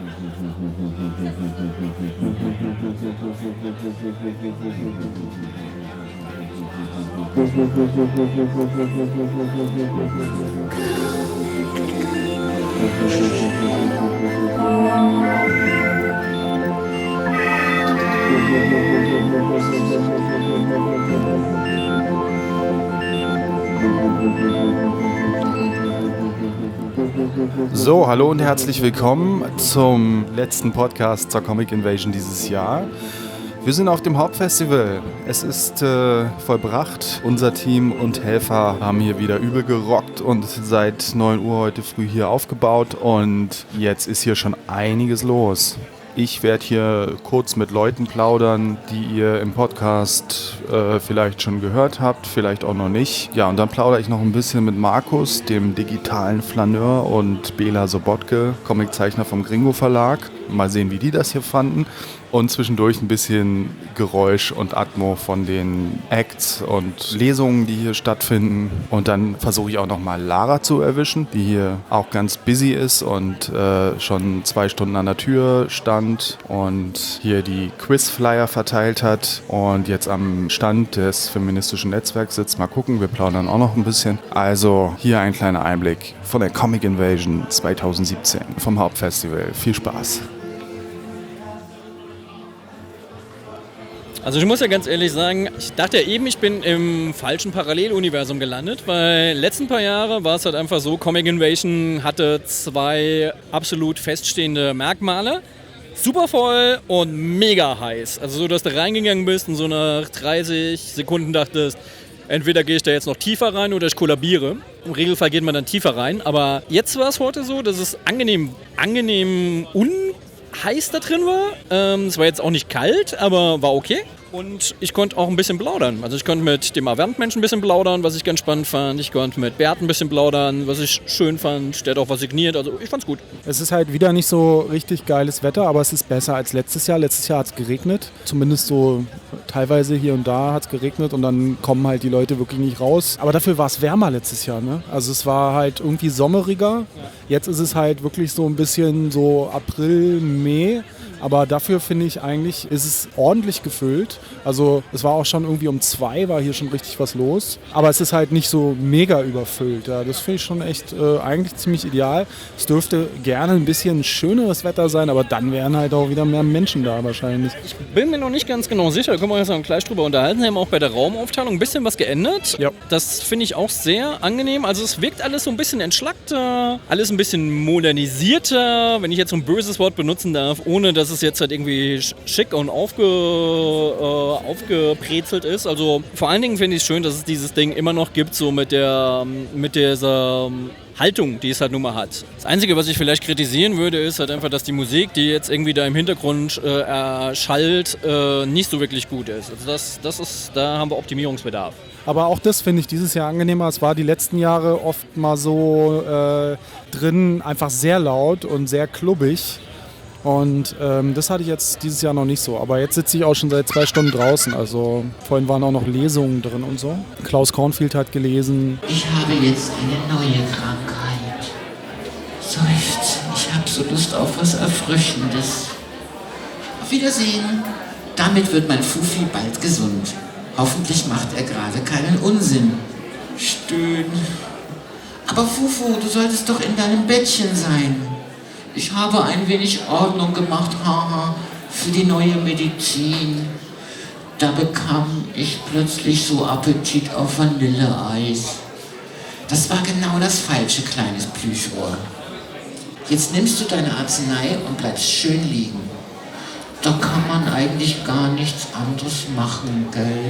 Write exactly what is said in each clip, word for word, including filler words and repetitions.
So, hallo und herzlich willkommen zum letzten Podcast zur Comic Invasion dieses Jahr. Wir sind auf dem Hauptfestival. Es ist äh, vollbracht. Unser Team und Helfer haben hier wieder übel gerockt und seit neun Uhr heute früh hier aufgebaut und jetzt ist hier schon einiges los. Ich werde hier kurz mit Leuten plaudern, die ihr im Podcast äh, vielleicht schon gehört habt, vielleicht auch noch nicht. Ja, und dann plaudere ich noch ein bisschen mit Markus, dem digitalen Flaneur, und Bela Sobotke, Comiczeichner vom Gringo Verlag. Mal sehen, wie die das hier fanden. Und zwischendurch ein bisschen Geräusch und Atmo von den Acts und Lesungen, die hier stattfinden. Und dann versuche ich auch nochmal Lara zu erwischen, die hier auch ganz busy ist und äh, schon zwei Stunden an der Tür stand und hier die Quizflyer verteilt hat und jetzt am Stand des feministischen Netzwerks sitzt. Mal gucken, wir plaudern auch noch ein bisschen. Also hier ein kleiner Einblick von der Comic Invasion zwanzig siebzehn vom Hauptfestival. Viel Spaß! Also ich muss ja ganz ehrlich sagen, ich dachte ja eben, ich bin im falschen Paralleluniversum gelandet, weil letzten paar Jahre war es halt einfach so, Comic Invasion hatte zwei absolut feststehende Merkmale. Super voll und mega heiß. Also so, dass du reingegangen bist und so nach dreißig Sekunden dachtest, entweder gehe ich da jetzt noch tiefer rein oder ich kollabiere. Im Regelfall geht man dann tiefer rein. Aber jetzt war es heute so, dass es angenehm, angenehm unheiß da drin war. Ähm, es war jetzt auch nicht kalt, aber war okay. Und ich konnte auch ein bisschen plaudern. Also ich konnte mit dem Avent-Menschen ein bisschen plaudern, was ich ganz spannend fand. Ich konnte mit Bert ein bisschen plaudern, was ich schön fand. Der hat auch was signiert, also ich fand's gut. Es ist halt wieder nicht so richtig geiles Wetter, aber es ist besser als letztes Jahr. Letztes Jahr hat es geregnet, zumindest so teilweise hier und da hat es geregnet und dann kommen halt die Leute wirklich nicht raus. Aber dafür war es wärmer letztes Jahr, ne? Also es war halt irgendwie sommeriger. Jetzt ist es halt wirklich so ein bisschen so April, Mai. Aber dafür finde ich eigentlich, ist es ordentlich gefüllt. Also es war auch schon irgendwie um zwei, war hier schon richtig was los. Aber es ist halt nicht so mega überfüllt. Ja, das finde ich schon echt äh, eigentlich ziemlich ideal. Es dürfte gerne ein bisschen schöneres Wetter sein, aber dann wären halt auch wieder mehr Menschen da wahrscheinlich. Ich bin mir noch nicht ganz genau sicher, da können wir uns noch gleich drüber unterhalten. Wir haben auch bei der Raumaufteilung ein bisschen was geändert. Ja. Das finde ich auch sehr angenehm. Also es wirkt alles so ein bisschen entschlackter, alles ein bisschen modernisierter, wenn ich jetzt so ein böses Wort benutzen darf, ohne dass es jetzt halt irgendwie schick und aufge, äh, aufgebrezelt ist. Also vor allen Dingen finde ich es schön, dass es dieses Ding immer noch gibt, so mit der mit dieser Haltung, die es halt nun mal hat. Das Einzige, was ich vielleicht kritisieren würde, ist halt einfach, dass die Musik, die jetzt irgendwie da im Hintergrund äh, erschallt, äh, nicht so wirklich gut ist. Also das, das ist, da haben wir Optimierungsbedarf. Aber auch das finde ich dieses Jahr angenehmer. Es war die letzten Jahre oft mal so äh, drin einfach sehr laut und sehr klubbig. Und ähm, das hatte ich jetzt dieses Jahr noch nicht so. Aber jetzt sitze ich auch schon seit zwei Stunden draußen. Also vorhin waren auch noch Lesungen drin und so. Klaus Kornfield hat gelesen. Ich habe jetzt eine neue Krankheit. Seufzen, ich habe so Lust auf was Erfrischendes. Auf Wiedersehen. Damit wird mein Fufi bald gesund. Hoffentlich macht er gerade keinen Unsinn. Stöhn. Aber Fufu, du solltest doch in deinem Bettchen sein. Ich habe ein wenig Ordnung gemacht, haha, für die neue Medizin. Da bekam ich plötzlich so Appetit auf Vanilleeis. Das war genau das falsche, kleines Plüschrohr. Jetzt nimmst du deine Arznei und bleibst schön liegen. Da kann man eigentlich gar nichts anderes machen, gell?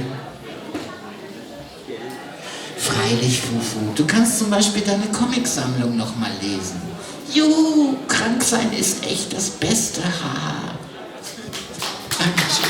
Freilich, Fufu, du kannst zum Beispiel deine Comicsammlung noch mal lesen. Juhu, krank sein ist echt das Beste, haha. Dankeschön.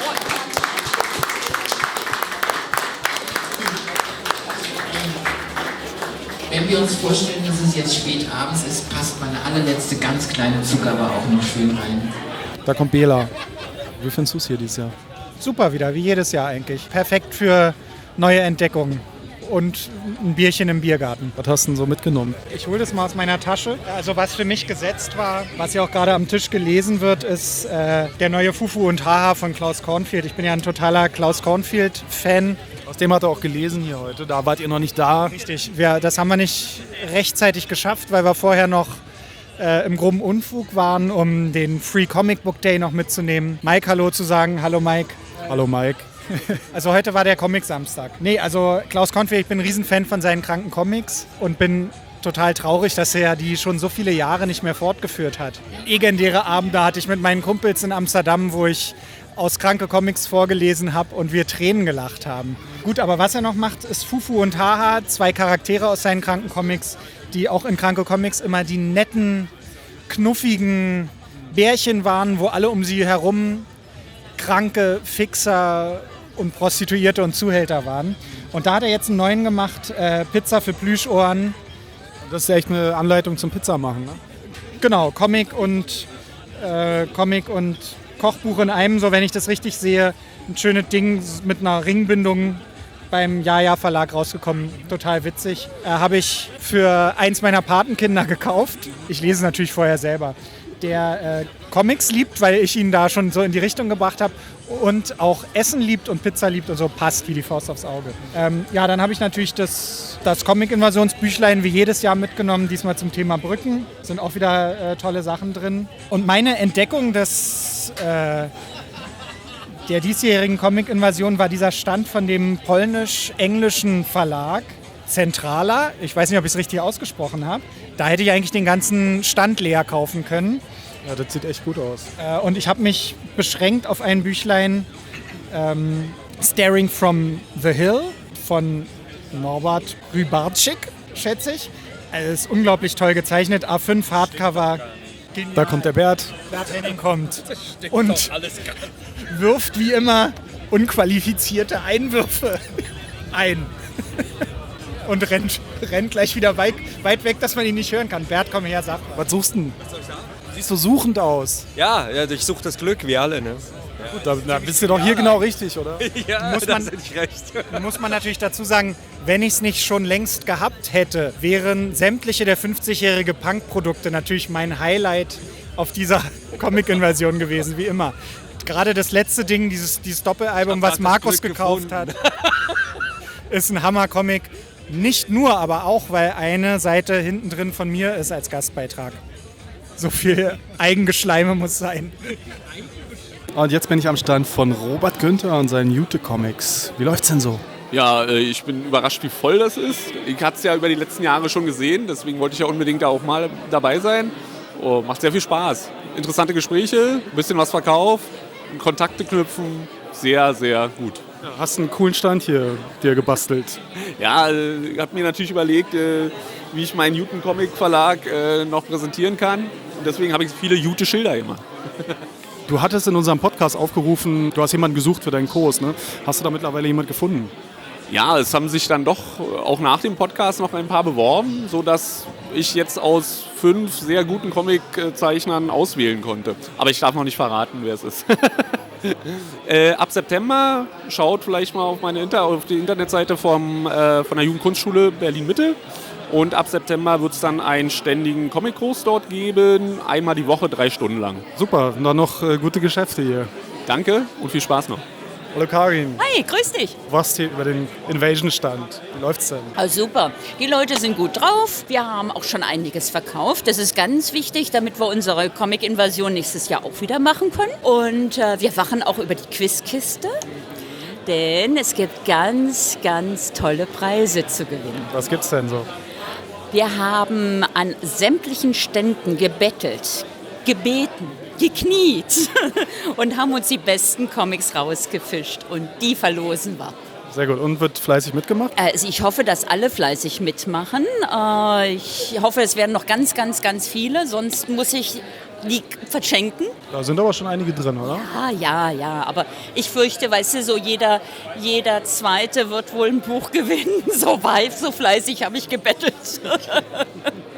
Wenn wir uns vorstellen, dass es jetzt spät abends ist, passt meine allerletzte ganz kleine Zugabe auch noch schön rein. Da kommt Bela. Wie findest du es hier dieses Jahr? Super wieder, wie jedes Jahr eigentlich. Perfekt für neue Entdeckungen. und ein Bierchen im Biergarten. Was hast du denn so mitgenommen? Ich hole das mal aus meiner Tasche. Also was für mich gesetzt war, was ja auch gerade am Tisch gelesen wird, ist äh, der neue Fufu und Haha von Klaus Kornfield. Ich bin ja ein totaler Klaus Kornfield-Fan. Aus dem hat er auch gelesen hier heute. Da wart ihr noch nicht da. Richtig, wir, das haben wir nicht rechtzeitig geschafft, weil wir vorher noch äh, im groben Unfug waren, um den Free Comic Book Day noch mitzunehmen. Mike Hallo zu sagen. Hallo Mike. Hallo Mike. Also heute war der Comic-Samstag. Nee, also Klaus Kornfield, ich bin ein Riesenfan von seinen kranken Comics und bin total traurig, dass er die schon so viele Jahre nicht mehr fortgeführt hat. Legendäre Abende hatte ich mit meinen Kumpels in Amsterdam, wo ich aus kranke Comics vorgelesen habe und wir Tränen gelacht haben. Gut, aber was er noch macht, ist Fufu und Haha, zwei Charaktere aus seinen kranken Comics, die auch in kranke Comics immer die netten, knuffigen Bärchen waren, wo alle um sie herum kranke Fixer und Prostituierte und Zuhälter waren. Und da hat er jetzt einen neuen gemacht, äh, Pizza für Plüschohren. Das ist ja echt eine Anleitung zum Pizzamachen, ne? Genau, Comic und, äh, Comic und Kochbuch in einem, so wenn ich das richtig sehe. Ein schönes Ding mit einer Ringbindung beim Jaja Verlag rausgekommen. Total witzig. Äh, habe ich für eins meiner Patenkinder gekauft. Ich lese es natürlich vorher selber. Der äh, Comics liebt, weil ich ihn da schon so in die Richtung gebracht habe und auch Essen liebt und Pizza liebt und so passt wie die Faust aufs Auge. Ähm, ja, dann habe ich natürlich das, das Comic-Invasionsbüchlein wie jedes Jahr mitgenommen, diesmal zum Thema Brücken. Sind auch wieder äh, tolle Sachen drin. Und meine Entdeckung des, äh, der diesjährigen Comic-Invasion war dieser Stand von dem polnisch-englischen Verlag Centrala. Ich weiß nicht, ob ich es richtig ausgesprochen habe. Da hätte ich eigentlich den ganzen Stand leer kaufen können. Ja, das sieht echt gut aus. Äh, und ich habe mich beschränkt auf ein Büchlein ähm, Staring from the Hill von Norbert Rybarczyk, schätze ich. Also es ist unglaublich toll gezeichnet. A fünf Hardcover. Genial. Da kommt der Bert. Bert Henning kommt und wirft wie immer unqualifizierte Einwürfe ein. Und rennt, rennt gleich wieder weit, weit weg, dass man ihn nicht hören kann. Bert, komm her, sag mal. Was suchst du denn? Siehst so suchend aus. Ja, ja, ich suche das Glück, wie alle, ne? Gut, da, da bist du doch hier genau richtig, oder? Ja, muss man, das ist recht. muss man natürlich dazu sagen, wenn ich es nicht schon längst gehabt hätte, wären sämtliche der fünfzigjährige Punk-Produkte natürlich mein Highlight auf dieser Comic-Invasion gewesen, wie immer. Gerade das letzte Ding, dieses, dieses Doppelalbum, was Markus gekauft hat, ist ein Hammer-Comic. Nicht nur, aber auch, weil eine Seite hinten drin von mir ist als Gastbeitrag. So viel Eigengeschleime muss sein. Und jetzt bin ich am Stand von Robert Günther und seinen Jute-Comics. Wie läuft's denn so? Ja, ich bin überrascht, wie voll das ist. Ich hatte es ja über die letzten Jahre schon gesehen, deswegen wollte ich ja unbedingt da auch mal dabei sein. Oh, macht sehr viel Spaß. Interessante Gespräche, ein bisschen was verkauft, Kontakte knüpfen, sehr, sehr gut. Ja, hast einen coolen Stand hier dir gebastelt. Ja, ich habe mir natürlich überlegt, wie ich meinen Juten-Comic-Verlag noch präsentieren kann. Und deswegen habe ich viele Jute-Schilder gemacht. Du hattest in unserem Podcast aufgerufen, du hast jemanden gesucht für deinen Kurs, ne? Hast du da mittlerweile jemanden gefunden? Ja, es haben sich dann doch auch nach dem Podcast noch ein paar beworben, sodass ich jetzt aus fünf sehr guten Comic-Zeichnern auswählen konnte. Aber ich darf noch nicht verraten, wer es ist. äh, ab September schaut vielleicht mal auf, meine Inter- auf die Internetseite vom, äh, von der Jugendkunstschule Berlin-Mitte. Und ab September wird es dann einen ständigen Comic-Kurs dort geben, einmal die Woche, drei Stunden lang. Super, und dann noch äh, gute Geschäfte hier. Danke und viel Spaß noch. Hallo Karin. Hi, grüß dich. Du warst hier über den Invasion-Stand. Wie läuft's denn? Ah, super. Die Leute sind gut drauf. Wir haben auch schon einiges verkauft. Das ist ganz wichtig, damit wir unsere Comic-Invasion nächstes Jahr auch wieder machen können. Und äh, wir wachen auch über die Quizkiste. Denn es gibt ganz, ganz tolle Preise zu gewinnen. Was gibt's denn so? Wir haben an sämtlichen Ständen gebettelt, gebeten, gekniet und haben uns die besten Comics rausgefischt und die verlosen wir. Sehr gut. Und wird fleißig mitgemacht? Also ich hoffe, dass alle fleißig mitmachen. Äh, ich hoffe, es werden noch ganz, ganz, ganz viele, sonst muss ich die verschenken. Da sind aber schon einige drin, oder? Ah, ja, ja, aber ich fürchte, weißt du, so jeder, jeder Zweite wird wohl ein Buch gewinnen. So weit, so fleißig habe ich gebettelt.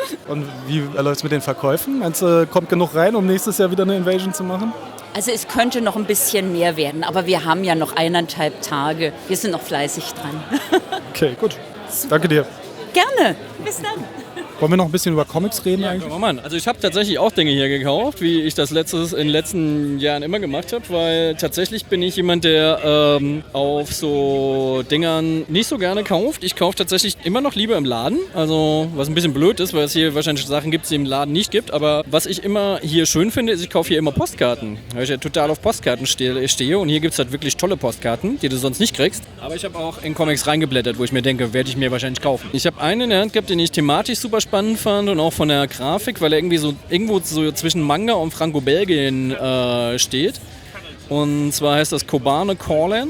Und wie läuft es mit den Verkäufen? Meinst du, kommt genug rein, um nächstes Jahr wieder eine Invasion zu machen? Also es könnte noch ein bisschen mehr werden, aber wir haben ja noch eineinhalb Tage. Wir sind noch fleißig dran. Okay, gut. Danke dir. Gerne. Bis dann. Wollen wir noch ein bisschen über Comics reden Ja, eigentlich? oh Mann. Also ich habe tatsächlich auch Dinge hier gekauft, wie ich das letztes, in den letzten Jahren immer gemacht habe, weil tatsächlich bin ich jemand, der ähm, auf so Dingern nicht so gerne kauft. Ich kaufe tatsächlich immer noch lieber im Laden, also was ein bisschen blöd ist, weil es hier wahrscheinlich Sachen gibt, die es im Laden nicht gibt, aber was ich immer hier schön finde, ist, ich kaufe hier immer Postkarten, weil ich ja total auf Postkarten stehe, stehe und hier gibt es halt wirklich tolle Postkarten, die du sonst nicht kriegst. Aber ich habe auch in Comics reingeblättert, wo ich mir denke, werde ich mir wahrscheinlich kaufen. Ich habe einen in der Hand gehabt, den ich thematisch super spannend fand und auch von der Grafik, weil er irgendwie so irgendwo so zwischen Manga und Franco-Belgien äh, steht. Und zwar heißt das Kobane Callen.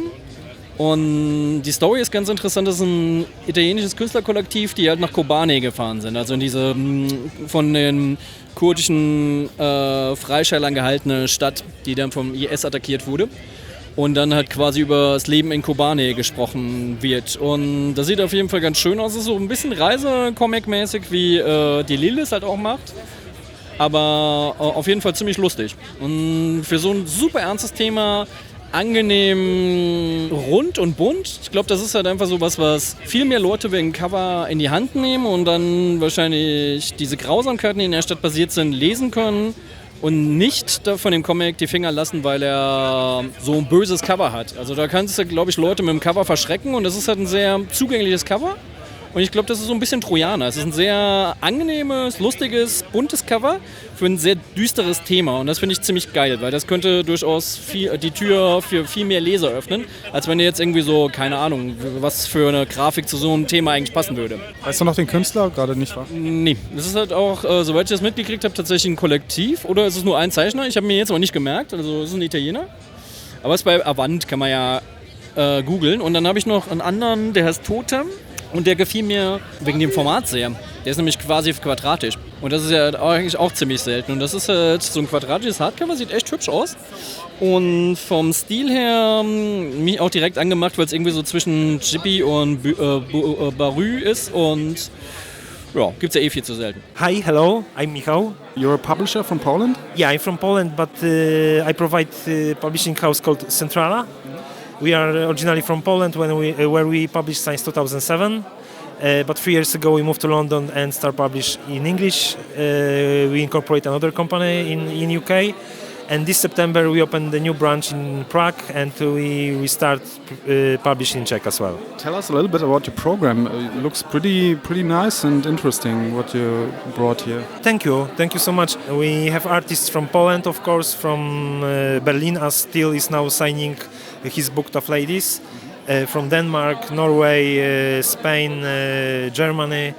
Und die Story ist ganz interessant, das ist ein italienisches Künstlerkollektiv, die halt nach Kobane gefahren sind, also in diese von den kurdischen äh, Freischärlern gehaltene Stadt, die dann vom I S attackiert wurde. Und dann halt quasi über das Leben in Kobane gesprochen wird. Und das sieht auf jeden Fall ganz schön aus. Es ist so ein bisschen Reise-Comic-mäßig, wie äh, die Lille es halt auch macht. Aber äh, auf jeden Fall ziemlich lustig. Und für so ein super ernstes Thema angenehm rund und bunt. Ich glaube, das ist halt einfach so was, was viel mehr Leute wegen Cover in die Hand nehmen und dann wahrscheinlich diese Grausamkeiten, die in der Stadt passiert sind, lesen können. Und nicht von dem Comic die Finger lassen, weil er so ein böses Cover hat. Also da kannst du, glaube ich, Leute mit dem Cover verschrecken und das ist halt ein sehr zugängliches Cover. Und ich glaube, das ist so ein bisschen Trojaner. Es ist ein sehr angenehmes, lustiges, buntes Cover für ein sehr düsteres Thema. Und das finde ich ziemlich geil, weil das könnte durchaus viel, die Tür für viel mehr Leser öffnen, als wenn ihr jetzt irgendwie so, keine Ahnung, was für eine Grafik zu so einem Thema eigentlich passen würde. Weißt du noch den Künstler? Gerade nicht, wahr? Nee, das ist halt auch, äh, soweit ich das mitgekriegt habe, tatsächlich ein Kollektiv. Oder ist es nur ein Zeichner? Ich habe mir jetzt auch nicht gemerkt. Also es ist ein Italiener. Aber es ist bei Avant, kann man ja äh, googeln. Und dann habe ich noch einen anderen, der heißt Totem. Und der gefiel mir wegen dem Format sehr. Der ist nämlich quasi quadratisch. Und das ist ja eigentlich auch ziemlich selten. Und das ist halt so ein quadratisches Hardcover, sieht echt hübsch aus. Und vom Stil her mich auch direkt angemacht, weil es irgendwie so zwischen Ghibli und äh, Barü ist. Und ja, gibt es ja eh viel zu selten. Hi, hello, I'm Michał. You're a publisher from Poland? Yeah, I'm from Poland, but uh, I provide a publishing house called Centrala. We are originally from Poland, when we, uh, where we published since two thousand seven. Uh, but three years ago we moved to London and start publish in English. Uh, we incorporate another company in in U K, and this September we opened a new branch in Prague, and we we start uh, publishing in Czech as well. Tell us a little bit about your program. It looks pretty pretty nice and interesting what you brought here. Thank you, thank you so much. We have artists from Poland, of course, from uh, Berlin, as Steele is now signing his book Tough Ladies, uh, from Denmark, Norway, uh, Spain, uh, Germany.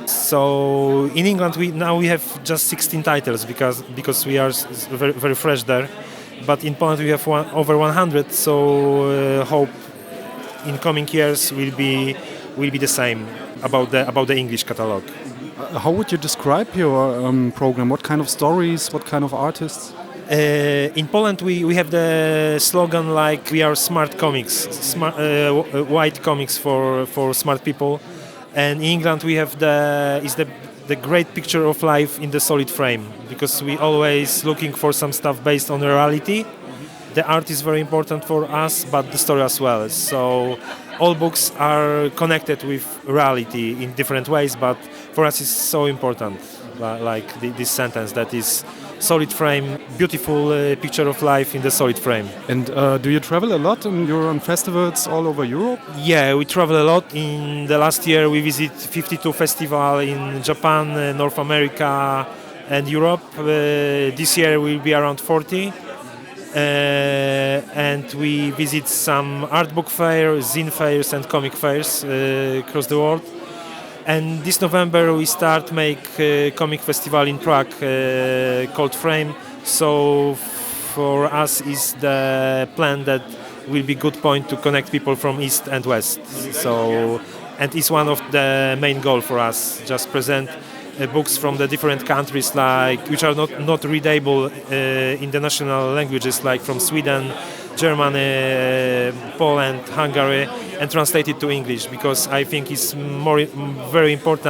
So in England we now we have just sixteen titles because because we are very, very fresh there. But in Poland we have one, over one hundred. So uh, hope in coming years will be will be the same about the about the English catalog. Uh, how would you describe your um, program? What kind of stories? What kind of artists? Uh, in Poland, we, we have the slogan like we are smart comics, smart, uh, white comics for, for smart people. And in England, we have the is the the great picture of life in the solid frame, because we always looking for some stuff based on reality. The art is very important for us, but the story as well. So all books are connected with reality in different ways, but for us it's so important, like the, this sentence that is solid frame, beautiful uh, picture of life in the solid frame. And uh, do you travel a lot and you're on festivals all over Europe? Yeah, we travel a lot. In the last year we visit fifty-two festivals in Japan, uh, North America and Europe. Uh, this year we'll be around forty. Uh, and we visit some art book fairs, zine fairs and comic fairs uh, across the world. And this November we start make a comic festival in Prague uh, called Frame. So for us is the plan that will be good point to connect people from East and West. So and it's one of the main goal for us. Just present uh, books from the different countries, like which are not not readable uh, in the national languages, like from Sweden, Germany, uh, Poland, Hungary, and translate it to English, because I think it's more very important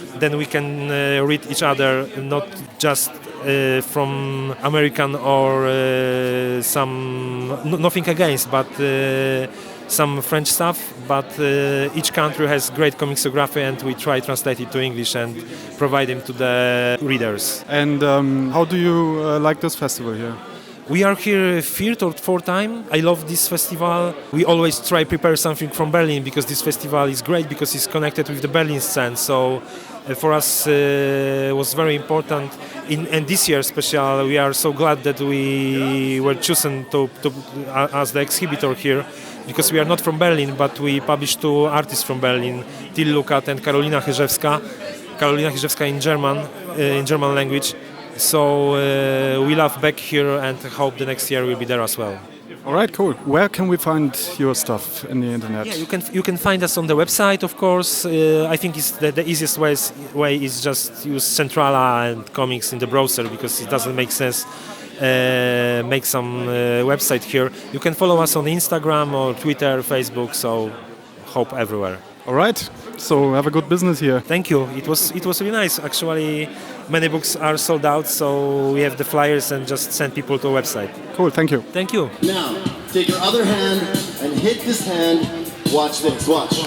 then we can uh, read each other, not just uh, from American or uh, some, no, nothing against, but uh, some French stuff, but uh, each country has great comicsography and we try to translate it to English and provide them to the readers. And um, how do you uh, like this festival here? We are here third or fourth time. I love this festival. We always try prepare something from Berlin because this festival is great because it's connected with the Berlin scene. So uh, for us uh, it was very important. In, and this year special, we are so glad that we were chosen to, to uh, as the exhibitor here. Because we are not from Berlin, but we publish two artists from Berlin, Till Lukat and Karolina Chyrzewska. Karolina Chyrzewska in German, uh, in German language. So uh, we love back here and hope the next year we'll be there as well. All right, cool. Where can we find your stuff in the internet? Yeah, you can you can find us on the website, of course. Uh, I think it's the, the easiest ways, way is just use Centrala and comics in the browser because it doesn't make sense. Uh, make some uh, website here. You can follow us on Instagram or Twitter, Facebook. So hope everywhere. All right. So have a good business here. Thank you. It was it was really nice. Actually, many books are sold out, so we have the flyers and just send people to a website. Cool. Thank you. Thank you. Now take your other hand and hit this hand. Watch this. Watch.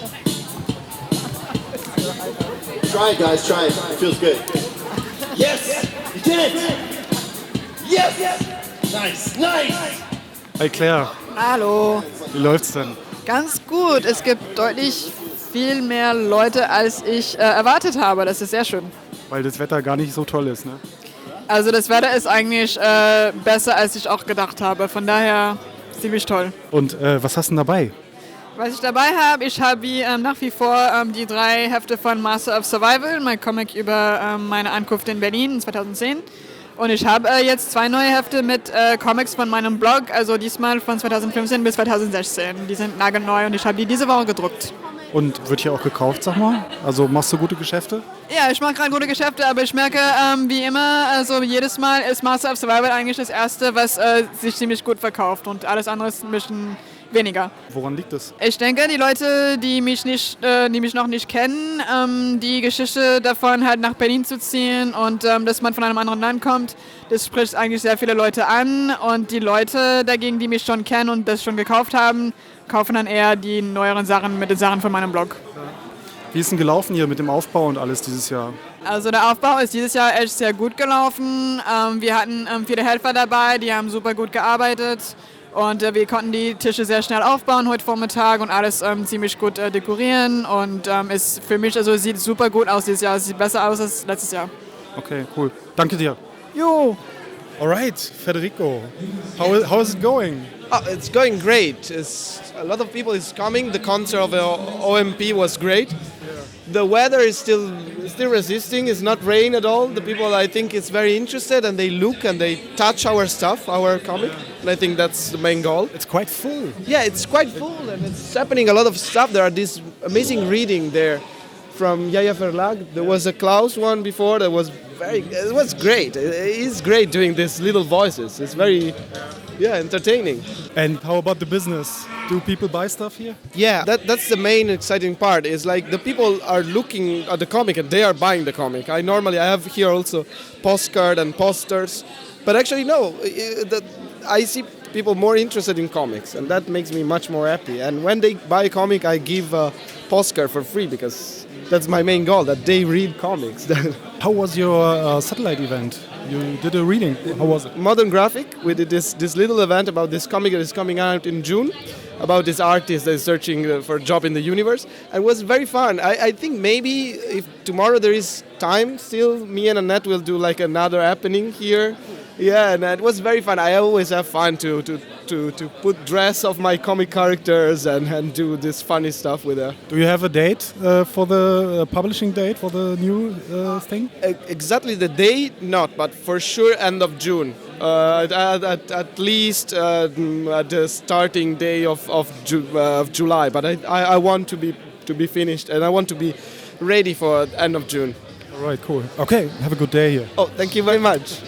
Try it, guys. Try it. It feels good. Yes. You did it. Yes! Nice, nice! Hey Claire. Hallo. Wie läuft's denn? Ganz gut. Es gibt deutlich viel mehr Leute, als ich äh, erwartet habe. Das ist sehr schön. Weil das Wetter gar nicht so toll ist, ne? Also das Wetter ist eigentlich äh, besser, als ich auch gedacht habe. Von daher ziemlich toll. Und äh, was hast du denn dabei? Was ich dabei habe, ich habe wie ähm, nach wie vor ähm, die drei Hefte von Master of Survival, mein Comic über ähm, meine Ankunft in Berlin zweitausendzehn. Und ich habe äh, jetzt zwei neue Hefte mit äh, Comics von meinem Blog, also diesmal von zweitausendfünfzehn bis zweitausendsechzehn. Die sind nagelneu und ich habe die diese Woche gedruckt. Und wird hier auch gekauft, sag mal? Also machst du gute Geschäfte? Ja, ich mache gerade gute Geschäfte, aber ich merke, ähm, wie immer, also jedes Mal ist Master of Survival eigentlich das Erste, was äh, sich ziemlich gut verkauft und alles andere ist ein bisschen weniger. Woran liegt das? Ich denke, die Leute, die mich, nicht, äh, die mich noch nicht kennen, ähm, die Geschichte davon, halt nach Berlin zu ziehen und ähm, dass man von einem anderen Land kommt, das spricht eigentlich sehr viele Leute an. Und die Leute dagegen, die mich schon kennen und das schon gekauft haben, kaufen dann eher die neueren Sachen mit den Sachen von meinem Blog. Wie ist denn gelaufen hier mit dem Aufbau und alles dieses Jahr? Also der Aufbau ist dieses Jahr echt sehr gut gelaufen. Ähm, wir hatten ähm, viele Helfer dabei, die haben super gut gearbeitet. Und äh, wir konnten die Tische sehr schnell aufbauen heute Vormittag und alles ähm, ziemlich gut äh, dekorieren. Und ähm, ist für mich, also sieht super gut aus dieses Jahr. Es sieht besser aus als letztes Jahr. Okay, cool. Danke dir. Jo. All right, Federico. How is, how is it going? Oh, it's going great. It's, a lot of people is coming. The concert of the O M P was great. The weather is still still resisting. It's not rain at all. The people, I think, is very interested and they look and they touch our stuff, our comic. And I think that's the main goal. It's quite full. Yeah, it's quite full and it's happening a lot of stuff. There are this amazing reading there from Yaya Verlag. There was a Klaus one before that was very. It was great. It's great doing these little voices. It's very. Yeah, entertaining. And how about the business? Do people buy stuff here? Yeah, that, that's the main exciting part. Is like the people are looking at the comic and they are buying the comic. I normally I have here also postcard and posters, but actually no, the, I see people more interested in comics, and that makes me much more happy. And when they buy a comic, I give a postcard for free because that's my main goal, that they read comics. How was your uh, satellite event? You did a reading. How was it? Modern Graphic. We did this this little event about this comic that is coming out in June, about this artist that is searching for a job in the universe. And it was very fun. I, I think maybe if tomorrow there is time still, me and Annette will do like another happening here. Yeah, and it was very fun. I always have fun to to, to, to put dress of my comic characters and, and do this funny stuff with her. Do you have a date uh, for the uh, publishing date for the new uh, thing? Exactly the date, not, but for sure end of June. Uh, at, at, at least uh, at the starting day of of, Ju- uh, of July. But I, I, I want to be to be finished and I want to be ready for end of June. All right, cool. Okay, have a good day here. Oh, thank you very much.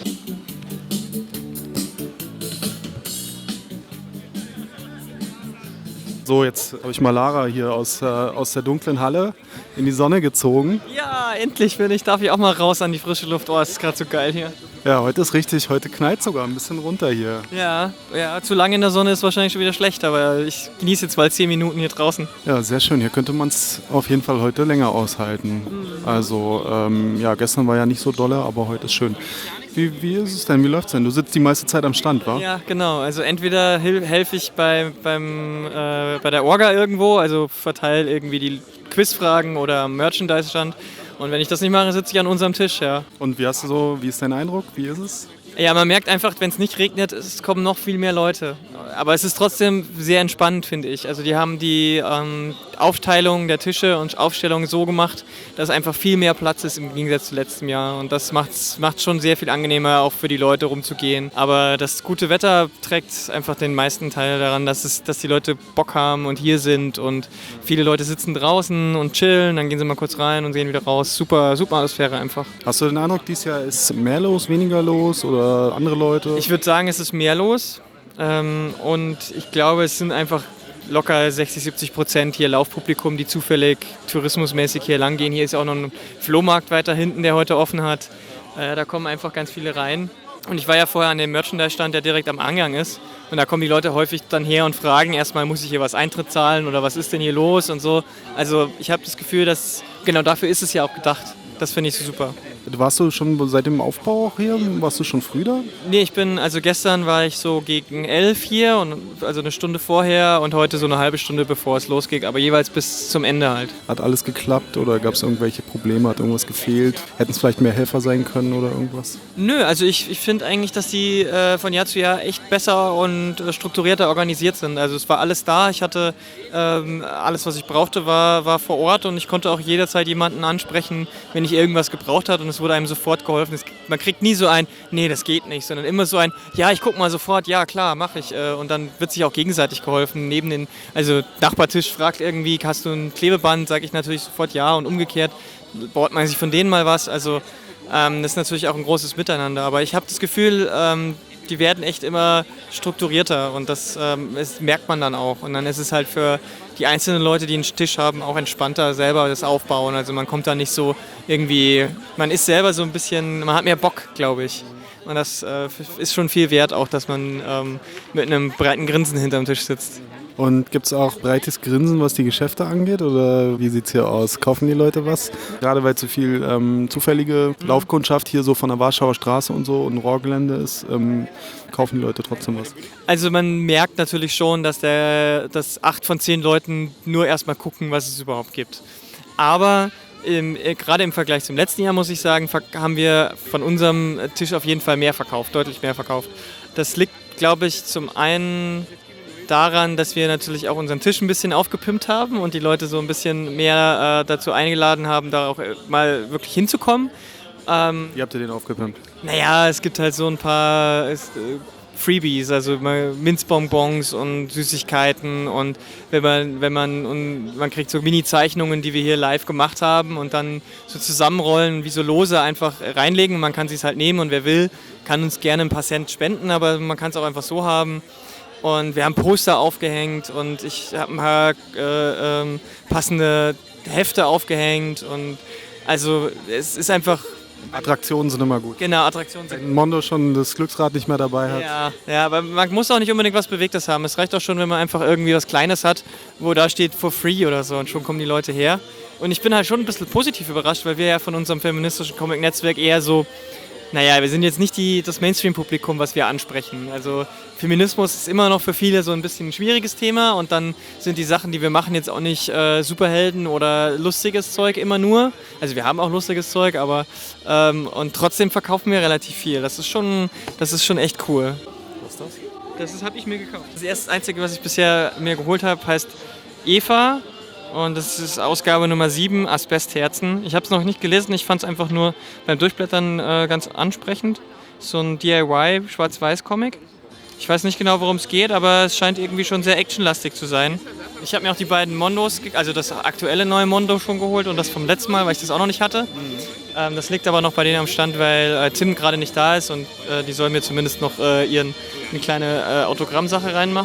So, jetzt habe ich mal Lara hier aus, äh, aus der dunklen Halle in die Sonne gezogen. Ja, endlich bin ich, darf ich auch mal raus an die frische Luft. Oh, es ist gerade so geil hier. Ja, heute ist richtig, heute knallt sogar ein bisschen runter hier. Ja, ja, zu lange in der Sonne ist wahrscheinlich schon wieder schlecht, aber ich genieße jetzt mal zehn Minuten hier draußen. Ja, sehr schön. Hier könnte man es auf jeden Fall heute länger aushalten. Mhm. Also, ähm, ja, gestern war ja nicht so dolle, aber heute ist schön. Wie, wie ist es denn? Wie läuft es denn? Du sitzt die meiste Zeit am Stand, wa? Ja, genau. Also entweder helfe ich bei, beim, äh, bei der Orga irgendwo, also verteile irgendwie die Quizfragen oder Merchandise-Stand. Und wenn ich das nicht mache, sitze ich an unserem Tisch, ja. Und wie hast du so, wie ist dein Eindruck? Wie ist es? Ja, man merkt einfach, wenn es nicht regnet, es kommen noch viel mehr Leute. Aber es ist trotzdem sehr entspannend, finde ich. Also die haben die ähm, Aufteilung der Tische und Aufstellung so gemacht, dass einfach viel mehr Platz ist im Gegensatz zu letztem Jahr. Und das macht es schon sehr viel angenehmer, auch für die Leute rumzugehen. Aber das gute Wetter trägt einfach den meisten Teil daran, dass, es, dass die Leute Bock haben und hier sind. Und viele Leute sitzen draußen und chillen, dann gehen sie mal kurz rein und gehen wieder raus. Super, super Atmosphäre einfach. Hast du den Eindruck, dieses Jahr ist mehr los, weniger los oder andere Leute? Ich würde sagen, es ist mehr los. Ähm, und ich glaube, es sind einfach locker sechzig, siebzig Prozent hier Laufpublikum, die zufällig tourismusmäßig hier lang gehen. Hier ist auch noch ein Flohmarkt weiter hinten, der heute offen hat. Äh, da kommen einfach ganz viele rein. Und ich war ja vorher an dem Merchandise-Stand, der direkt am Eingang ist. Und da kommen die Leute häufig dann her und fragen erstmal, muss ich hier was Eintritt zahlen oder was ist denn hier los und so. Also ich habe das Gefühl, dass genau dafür ist es ja auch gedacht. Das finde ich so super. Warst du schon seit dem Aufbau auch hier? Warst du schon früh da? Nee, ich bin, also gestern war ich so gegen elf hier, und, also eine Stunde vorher und heute so eine halbe Stunde bevor es losgeht, aber jeweils bis zum Ende halt. Hat alles geklappt oder gab es irgendwelche Probleme, hat irgendwas gefehlt? Hätten es vielleicht mehr Helfer sein können oder irgendwas? Nö, also ich, ich finde eigentlich, dass die äh, von Jahr zu Jahr echt besser und äh, strukturierter organisiert sind. Also es war alles da, ich hatte ähm, alles, was ich brauchte, war, war vor Ort und ich konnte auch jederzeit jemanden ansprechen, wenn ich irgendwas gebraucht habe, und es wurde einem sofort geholfen. Es, man kriegt nie so ein, nee, das geht nicht, sondern immer so ein, ja, ich guck mal sofort, ja, klar, mache ich. Und dann wird sich auch gegenseitig geholfen. Neben den, also Nachbartisch fragt irgendwie, hast du ein Klebeband, sage ich natürlich sofort ja, und umgekehrt baut man sich von denen mal was. Also ähm, das ist natürlich auch ein großes Miteinander. Aber ich habe das Gefühl, ähm, die werden echt immer strukturierter und das, ähm, das merkt man dann auch. Und dann ist es halt für die einzelnen Leute, die einen Tisch haben, auch entspannter selber das Aufbauen. Also man kommt da nicht so irgendwie, man ist selber so ein bisschen, man hat mehr Bock, glaube ich. Und das äh, ist schon viel wert, auch dass man ähm, mit einem breiten Grinsen hinterm Tisch sitzt. Und gibt es auch breites Grinsen, was die Geschäfte angeht? Oder wie sieht es hier aus? Kaufen die Leute was? Gerade weil zu viel ähm, zufällige mhm. Laufkundschaft hier so von der Warschauer Straße und so und Rohrgelände ist, ähm, kaufen die Leute trotzdem was? Also man merkt natürlich schon, dass, der, dass acht von zehn Leuten nur erstmal gucken, was es überhaupt gibt. Aber im, äh, gerade im Vergleich zum letzten Jahr, muss ich sagen, haben wir von unserem Tisch auf jeden Fall mehr verkauft, deutlich mehr verkauft. Das liegt, glaube ich, zum einen daran, dass wir natürlich auch unseren Tisch ein bisschen aufgepimpt haben und die Leute so ein bisschen mehr äh, dazu eingeladen haben, da auch mal wirklich hinzukommen. Ähm, Wie habt ihr den aufgepimpt? Naja, es gibt halt so ein paar äh, Freebies, also Minzbonbons und Süßigkeiten und wenn man, wenn man, und man kriegt so Mini-Zeichnungen, die wir hier live gemacht haben und dann so zusammenrollen, wie so Lose einfach reinlegen. Man kann sie es halt nehmen und wer will, kann uns gerne ein paar Cent spenden, aber man kann es auch einfach so haben. Und wir haben Poster aufgehängt und ich habe ein paar äh, ähm, passende Hefte aufgehängt und also es ist einfach... Attraktionen sind immer gut. Genau, Attraktionen sind gut. Wenn Mondo schon das Glücksrad nicht mehr dabei hat. Ja, ja, aber man muss auch nicht unbedingt was Bewegtes haben. Es reicht auch schon, wenn man einfach irgendwie was Kleines hat, wo da steht for free oder so und schon kommen die Leute her. Und ich bin halt schon ein bisschen positiv überrascht, weil wir ja von unserem feministischen Comic-Netzwerk eher so, naja, wir sind jetzt nicht die, das Mainstream-Publikum, was wir ansprechen. Also Feminismus ist immer noch für viele so ein bisschen ein schwieriges Thema und dann sind die Sachen, die wir machen, jetzt auch nicht äh, Superhelden oder lustiges Zeug immer nur. Also wir haben auch lustiges Zeug, aber ähm, und trotzdem verkaufen wir relativ viel. Das ist schon, das ist schon echt cool. Was ist das? Das habe ich mir gekauft. Das erste Einzige, was ich bisher mir geholt habe, heißt Eva. Und das ist Ausgabe Nummer sieben, Asbestherzen. Ich habe es noch nicht gelesen, ich fand es einfach nur beim Durchblättern äh, ganz ansprechend. So ein D I Y-Schwarz-Weiß-Comic. Ich weiß nicht genau, worum es geht, aber es scheint irgendwie schon sehr actionlastig zu sein. Ich habe mir auch die beiden Mondos, also das aktuelle neue Mondo schon geholt und das vom letzten Mal, weil ich das auch noch nicht hatte. Mhm. Ähm, das liegt aber noch bei denen am Stand, weil äh, Tim gerade nicht da ist und äh, die sollen mir zumindest noch äh, ihren, eine kleine äh, Autogrammsache reinmachen.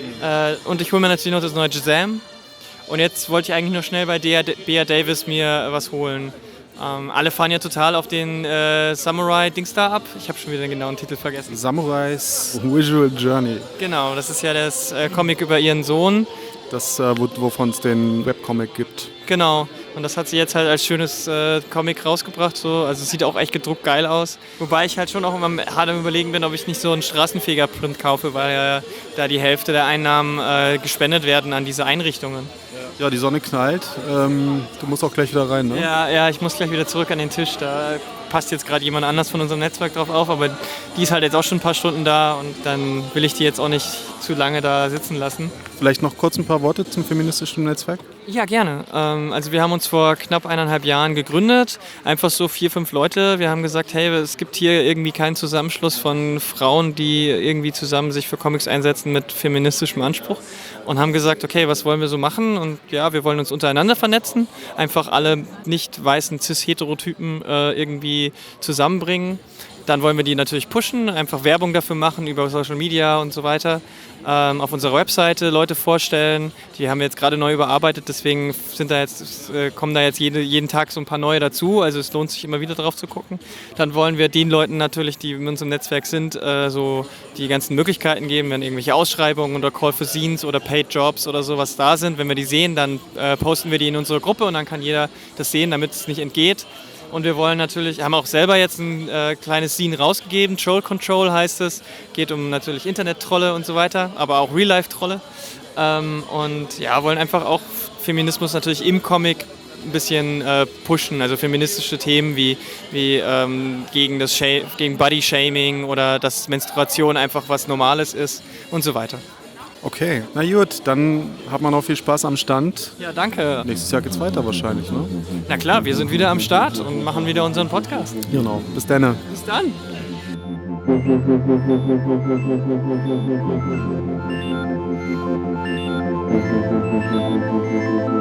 Äh, und ich hole mir natürlich noch das neue Shazam. Und jetzt wollte ich eigentlich nur schnell bei Bea Davis mir was holen. Ähm, alle fahren ja total auf den äh, Samurai-Dings da ab. Ich habe schon wieder den genauen Titel vergessen. Samurais Visual Journey. Genau, das ist ja das äh, Comic über ihren Sohn. Das, äh, wovon es den Webcomic gibt. Genau, und das hat sie jetzt halt als schönes äh, Comic rausgebracht. So. Also es sieht auch echt gedruckt geil aus. Wobei ich halt schon auch immer hart am Überlegen bin, ob ich nicht so einen Straßenfeger-Print kaufe, weil ja da die Hälfte der Einnahmen äh, gespendet werden an diese Einrichtungen. Ja, die Sonne knallt. Ähm, du musst auch gleich wieder rein, ne? Ja, ja, ich muss gleich wieder zurück an den Tisch. Da passt jetzt gerade jemand anders von unserem Netzwerk drauf auf, aber die ist halt jetzt auch schon ein paar Stunden da und dann will ich die jetzt auch nicht zu lange da sitzen lassen. Vielleicht noch kurz ein paar Worte zum feministischen Netzwerk? Ja, gerne. Ähm, also wir haben uns vor knapp eineinhalb Jahren gegründet. Einfach so vier, fünf Leute. Wir haben gesagt, hey, es gibt hier irgendwie keinen Zusammenschluss von Frauen, die irgendwie zusammen sich für Comics einsetzen mit feministischem Anspruch. Und haben gesagt, okay, was wollen wir so machen? Und ja, wir wollen uns untereinander vernetzen. Einfach alle nicht weißen Cis-Heterotypen äh, irgendwie zusammenbringen. Dann wollen wir die natürlich pushen, einfach Werbung dafür machen über Social Media und so weiter. Ähm, auf unserer Webseite Leute vorstellen. Die haben wir jetzt gerade neu überarbeitet, deswegen sind da jetzt, äh, kommen da jetzt jede, jeden Tag so ein paar neue dazu. Also es lohnt sich immer wieder drauf zu gucken. Dann wollen wir den Leuten natürlich, die in unserem Netzwerk sind, äh, so die ganzen Möglichkeiten geben, wenn irgendwelche Ausschreibungen oder Call for Scenes oder Paid Jobs oder sowas da sind. Wenn wir die sehen, dann äh, posten wir die in unsere Gruppe und dann kann jeder das sehen, damit es nicht entgeht. Und wir wollen natürlich, haben auch selber jetzt ein äh, kleines Scene rausgegeben, Troll Control heißt es, geht um natürlich Internet-Trolle und so weiter, aber auch Real-Life-Trolle. Ähm, und ja, wollen einfach auch Feminismus natürlich im Comic ein bisschen äh, pushen, also feministische Themen wie, wie ähm, gegen, das Sha- gegen Body-Shaming oder dass Menstruation einfach was Normales ist und so weiter. Okay, na gut, dann hat man noch viel Spaß am Stand. Ja, danke. Nächstes Jahr geht's weiter wahrscheinlich, ne? Na klar, wir sind wieder am Start und machen wieder unseren Podcast. Genau, bis dann. Bis dann.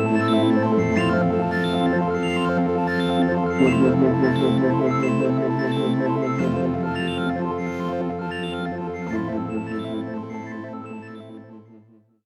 Thank you.